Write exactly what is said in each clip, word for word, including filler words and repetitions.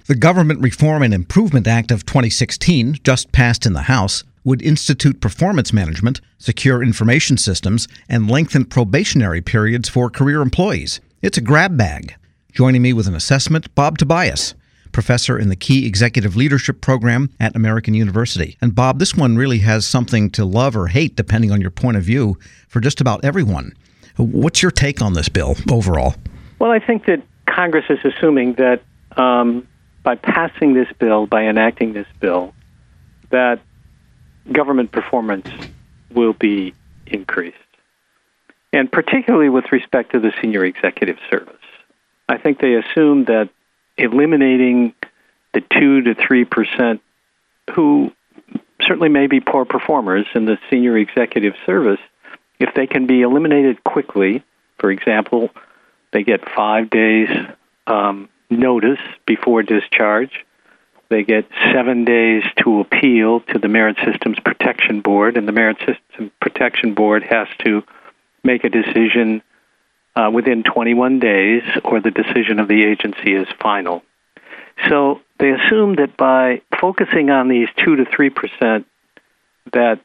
The Government Reform and Improvement Act of twenty sixteen, just passed in the House, would institute performance management, secure information systems, and lengthen probationary periods for career employees. It's a grab bag. Joining me with an assessment, Bob Tobias, professor in the Key Executive Leadership Program at American University. And Bob, this one really has something to love or hate, depending on your point of view, for just about everyone. What's your take on this bill overall? Well, I think that Congress is assuming that um, by passing this bill, by enacting this bill, that government performance will be increased, and particularly with respect to the senior executive service. I think they assume that eliminating the two to three percent who certainly may be poor performers in the senior executive service, if they can be eliminated quickly, for example, they get five days um, notice before discharge. They get seven days to appeal to the Merit Systems Protection Board, and the Merit Systems Protection Board has to make a decision uh, within twenty-one days, or the decision of the agency is final. So they assume that by focusing on these two to three percent, that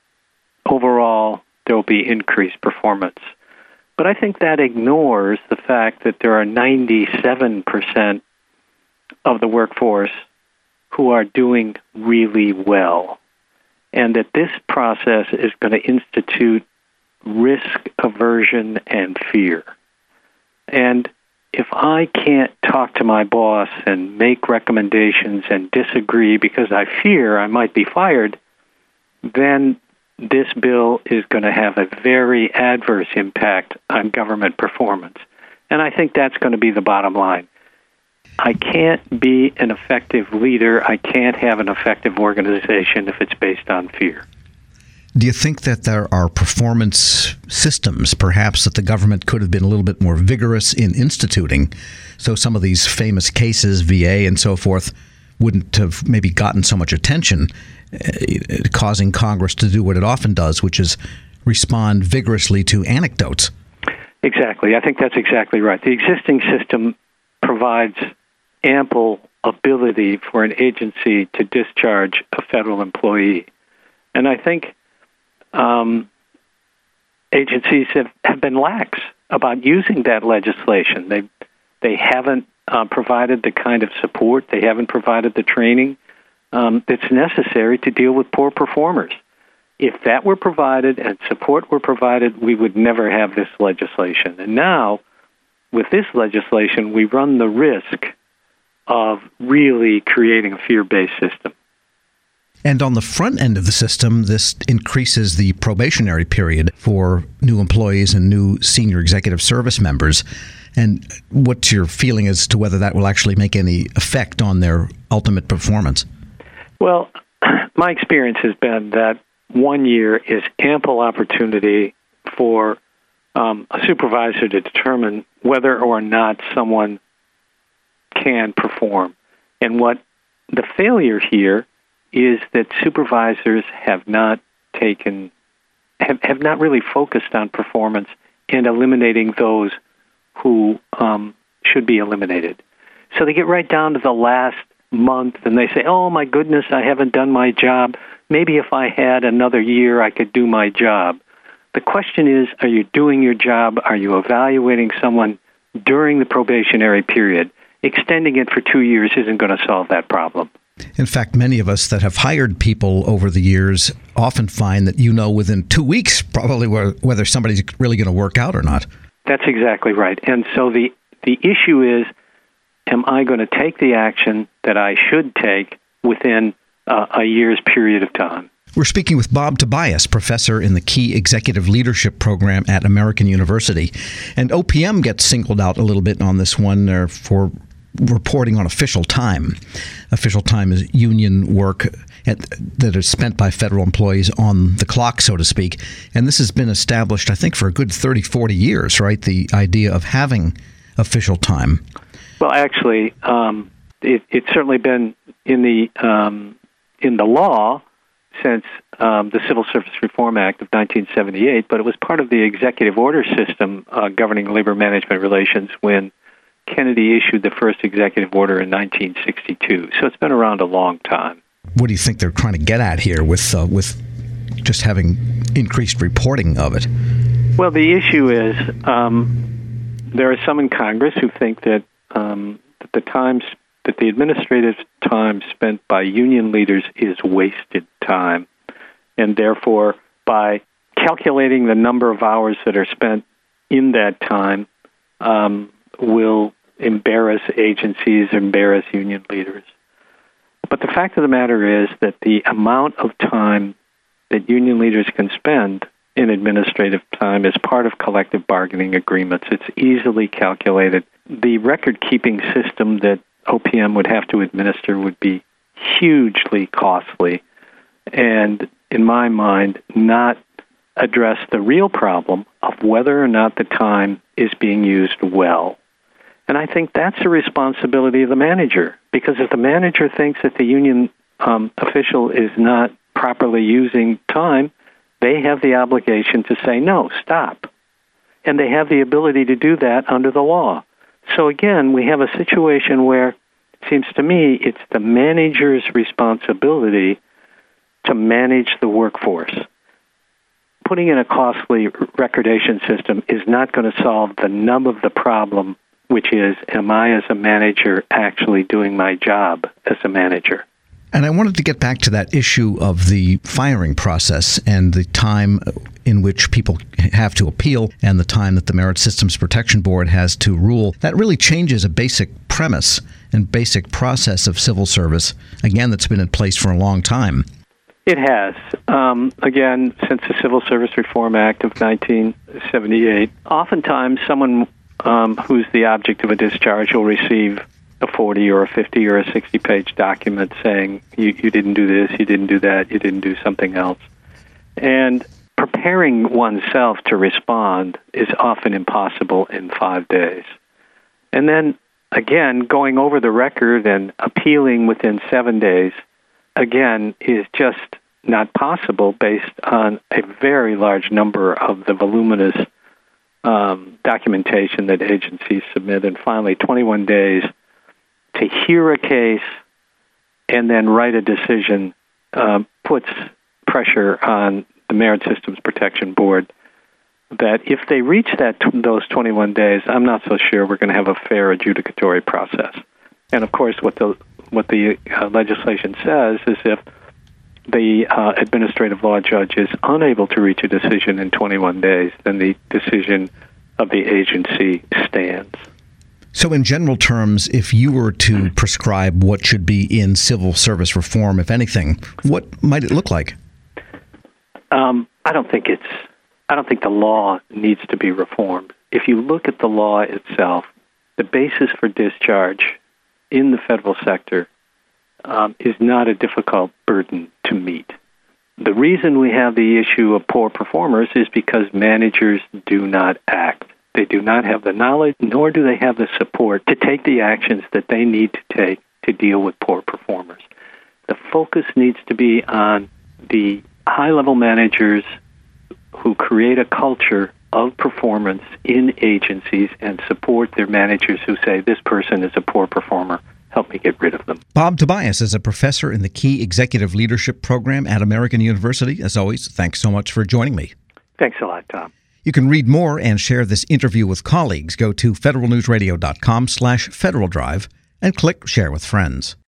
overall there will be increased performance. But I think that ignores the fact that there are ninety-seven percent of the workforce who are doing really well, and that this process is going to institute risk aversion and fear. And if I can't talk to my boss and make recommendations and disagree because I fear I might be fired, then this bill is going to have a very adverse impact on government performance. And I think that's going to be the bottom line. I can't be an effective leader. I can't have an effective organization if it's based on fear. Do you think that there are performance systems, perhaps, that the government could have been a little bit more vigorous in instituting, so some of these famous cases, V A and so forth, wouldn't have maybe gotten so much attention, uh, causing Congress to do what it often does, which is respond vigorously to anecdotes? Exactly. I think that's exactly right. The existing system provides ample ability for an agency to discharge a federal employee. And I think um, agencies have, have been lax about using that legislation. They they haven't uh, provided the kind of support, they haven't provided the training um, that's necessary to deal with poor performers. If that were provided and support were provided, we would never have this legislation. And now, with this legislation, we run the risk of really creating a fear-based system. And on the front end of the system, this increases the probationary period for new employees and new senior executive service members. And what's your feeling as to whether that will actually make any effect on their ultimate performance? Well, my experience has been that one year is ample opportunity for um, a supervisor to determine whether or not someone can perform. And what the failure here is that supervisors have not taken, have, have not really focused on performance and eliminating those who um, should be eliminated. So they get right down to the last month and they say, oh my goodness, I haven't done my job. Maybe if I had another year, I could do my job. The question is, are you doing your job? Are you evaluating someone during the probationary period? Extending it for two years isn't going to solve that problem. In fact, many of us that have hired people over the years often find that you know within two weeks probably whether somebody's really going to work out or not. That's exactly right. And so the, the issue is, am I going to take the action that I should take within uh, a year's period of time? We're speaking with Bob Tobias, professor in the Key Executive Leadership Program at American University. And O P M gets singled out a little bit on this one uh, for reporting on official time. Official time is union work at, that is spent by federal employees on the clock, so to speak. And this has been established, I think, for a good thirty, forty years, right? The idea of having official time. Well, actually, um, it, it's certainly been in the um, in the law since um, the Civil Service Reform Act of nineteen seventy-eight, but it was part of the executive order system uh, governing labor management relations when Kennedy issued the first executive order in nineteen sixty-two. So it's been around a long time. What do you think they're trying to get at here with uh, with just having increased reporting of it? Well, the issue is um, there are some in Congress who think that, um, that the times that the administrative time spent by union leaders is wasted time, and therefore by calculating the number of hours that are spent in that time um, will embarrass agencies, embarrass union leaders. But the fact of the matter is that the amount of time that union leaders can spend in administrative time is part of collective bargaining agreements. It's easily calculated. The record-keeping system that O P M would have to administer would be hugely costly and, in my mind, not address the real problem of whether or not the time is being used well. And I think that's a responsibility of the manager, because if the manager thinks that the union um, official is not properly using time, they have the obligation to say, no, stop. And they have the ability to do that under the law. So again, we have a situation where it seems to me it's the manager's responsibility to manage the workforce. Putting in a costly recordation system is not going to solve the nub of the problem, which is, am I as a manager actually doing my job as a manager? And I wanted to get back to that issue of the firing process and the time in which people have to appeal and the time that the Merit Systems Protection Board has to rule. That really changes a basic premise and basic process of civil service, again, that's been in place for a long time. It has. Um, again, since the Civil Service Reform Act of nineteen seventy-eight, oftentimes someone um, who's the object of a discharge will receive a forty or a fifty or a sixty-page document saying, you, you didn't do this, you didn't do that, you didn't do something else. And preparing oneself to respond is often impossible in five days. And then, again, going over the record and appealing within seven days, again, is just not possible based on a very large number of the voluminous um, documentation that agencies submit. And finally, twenty-one days to hear a case and then write a decision uh, puts pressure on the Merit Systems Protection Board that if they reach that t- those twenty-one days, I'm not so sure we're going to have a fair adjudicatory process. And of course, what the what the uh, legislation says is if the uh, administrative law judge is unable to reach a decision in twenty-one days, then the decision of the agency stands. So in general terms, if you were to prescribe what should be in civil service reform, if anything, what might it look like? Um, I don't think it's. I don't think the law needs to be reformed. If you look at the law itself, the basis for discharge in the federal sector um, is not a difficult burden to meet. The reason we have the issue of poor performers is because managers do not act. They do not have the knowledge, nor do they have the support to take the actions that they need to take to deal with poor performers. The focus needs to be on the high-level managers who create a culture of performance in agencies and support their managers who say, this person is a poor performer, help me get rid of them. Bob Tobias is a professor in the Key Executive Leadership Program at American University. As always, thanks so much for joining me. Thanks a lot, Tom. You can read more and share this interview with colleagues. Go to federal news radio dot com slash Federal Drive and click Share with Friends.